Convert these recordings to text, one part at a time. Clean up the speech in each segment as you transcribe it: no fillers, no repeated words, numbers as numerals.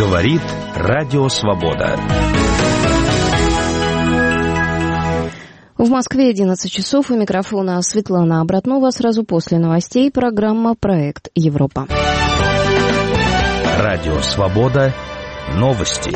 Говорит Радио Свобода. В Москве 11 часов. У микрофона Светлана Обратнова. Сразу после новостей программа «Проект Европа». Радио Свобода. Новости.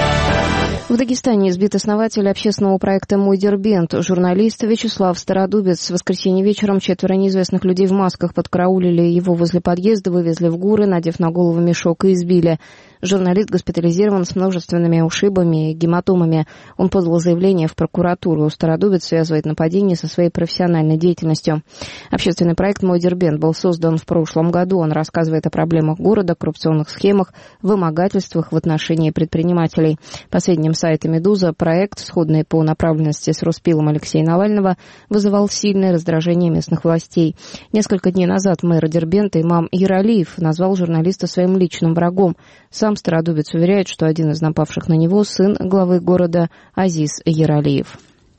В Дагестане избит основатель общественного проекта «Мой Дербент», журналист Вячеслав Стародубец. В воскресенье вечером 4 неизвестных людей в масках подкараулили его возле подъезда, вывезли в горы, надев на голову мешок, и избили. Журналист госпитализирован с множественными ушибами и гематомами. Он подал заявление в прокуратуру. Стародубец связывает нападение со своей профессиональной деятельностью. Общественный проект «Мой Дербент» был создан в прошлом году. Он рассказывает о проблемах города, коррупционных схемах, вымогательствах в отношении предпринимателей. По сведениям сайта «Медуза», проект, сходный по направленности с Руспилом Алексея Навального, вызывал сильное раздражение местных властей. Несколько дней назад мэр Дербента Имам Ералиев назвал журналиста своим личным врагом. Сам Стародубец уверяет, что один из напавших на него — сын главы города Азиз Ералиев.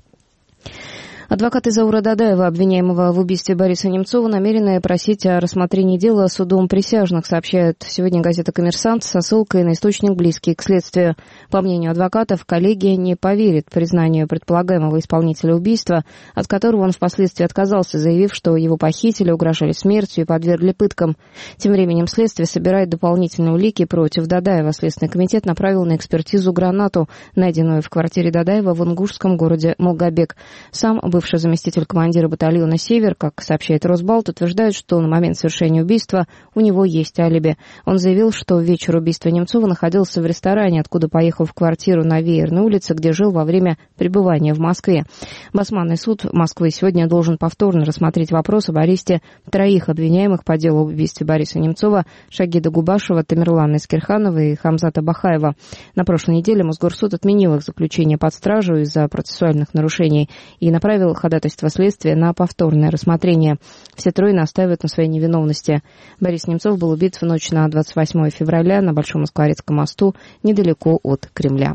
Адвокаты Заура Дадаева, обвиняемого в убийстве Бориса Немцова, намерены просить о рассмотрении дела судом присяжных, сообщает сегодня газета «Коммерсант» со ссылкой на источник, близкий к следствию. По мнению адвокатов, коллегия не поверит признанию предполагаемого исполнителя убийства, от которого он впоследствии отказался, заявив, что его похитили, угрожали смертью и подвергли пыткам. Тем временем следствие собирает дополнительные улики против Дадаева. Следственный комитет направил на экспертизу гранату, найденную в квартире Дадаева в ингушском городе Малгобек. Сам бывший заместитель командира батальона «Север», как сообщает Росбалт, утверждает, что на момент совершения убийства у него есть алиби. Он заявил, что в вечер убийства Немцова находился в ресторане, откуда поехал в квартиру на Веерной улице, где жил во время пребывания в Москве. Басманный суд Москвы сегодня должен повторно рассмотреть вопрос об аресте 3 обвиняемых по делу об убийстве Бориса Немцова: Шагида Губашева, Тамерлана Искерханова и Хамзата Бахаева. На прошлой неделе Мосгорсуд отменил их заключение под стражу из-за процессуальных нарушений и направил ходатайство следствия на повторное рассмотрение. Все 3 настаивают на своей невиновности. Борис Немцов был убит в ночь на 28 февраля на Большом Москворецком мосту, недалеко от Кремля.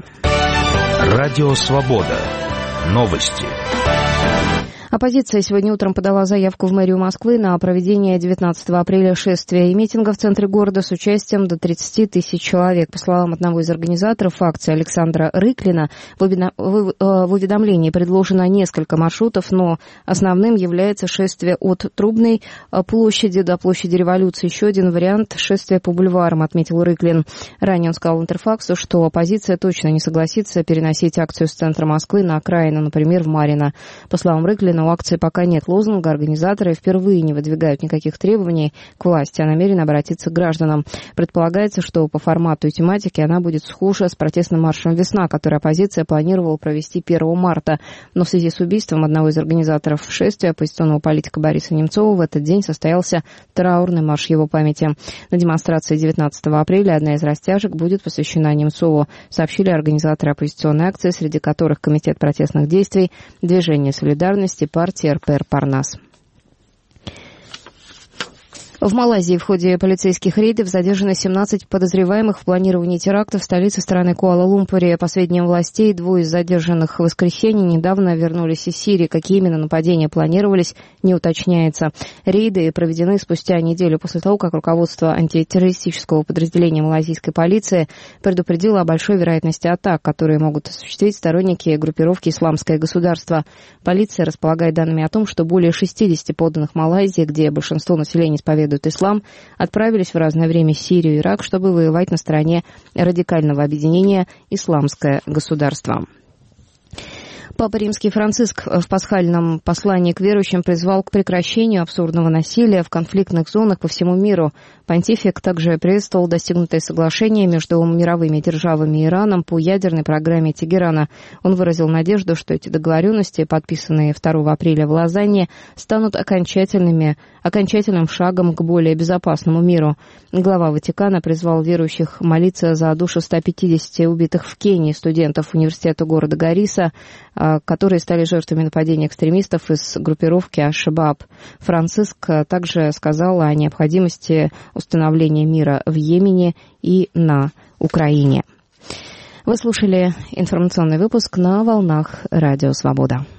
Радио Свобода. Новости. Оппозиция сегодня утром подала заявку в мэрию Москвы на проведение 19 апреля шествия и митинга в центре города с участием до 30 тысяч человек. По словам одного из организаторов акции Александра Рыклина, в уведомлении предложено несколько маршрутов, но основным является шествие от Трубной площади до площади Революции. Еще один вариант — шествие по бульварам, отметил Рыклин. Ранее он сказал Интерфаксу, что оппозиция точно не согласится переносить акцию с центра Москвы на окраину, например, в Марино. По словам Рыклина, у акции пока нет лозунга, организаторы впервые не выдвигают никаких требований к власти, а намерены обратиться к гражданам. Предполагается, что по формату и тематике она будет схожа с протестным маршем «Весна», который оппозиция планировала провести 1 марта. Но в связи с убийством одного из организаторов шествия, оппозиционного политика Бориса Немцова, в этот день состоялся траурный марш его памяти. На демонстрации 19 апреля одна из растяжек будет посвящена Немцову, сообщили организаторы оппозиционной акции, среди которых Комитет протестных действий, Движение солидарности, партия РПР «Парнас». В Малайзии в ходе полицейских рейдов задержаны 17 подозреваемых в планировании теракта в столице страны Куала-Лумпуре. По сведениям властей, 2 из задержанных в воскресенье недавно вернулись из Сирии. Какие именно нападения планировались, не уточняется. Рейды проведены спустя неделю после того, как руководство антитеррористического подразделения малайзийской полиции предупредило о большой вероятности атак, которые могут осуществить сторонники группировки «Исламское государство». Полиция располагает данными о том, что более 60 подданных Малайзии, где большинство населения исповедует ислам, отправились в разное время в Сирию и Ирак, чтобы воевать на стороне радикального объединения «Исламское государство». Папа Римский Франциск в пасхальном послании к верующим призвал к прекращению абсурдного насилия в конфликтных зонах по всему миру. Понтифик также приветствовал достигнутое соглашение между мировыми державами и Ираном по ядерной программе Тегерана. Он выразил надежду, что эти договоренности, подписанные 2 апреля в Лозанне, станут окончательным шагом к более безопасному миру. Глава Ватикана призвал верующих молиться за душу 150 убитых в Кении студентов университета города Гариса, которые стали жертвами нападения экстремистов из группировки Аш-Шабаб. Франциск также сказал о необходимости установления мира в Йемене и на Украине. Вы слушали информационный выпуск на волнах Радио Свобода.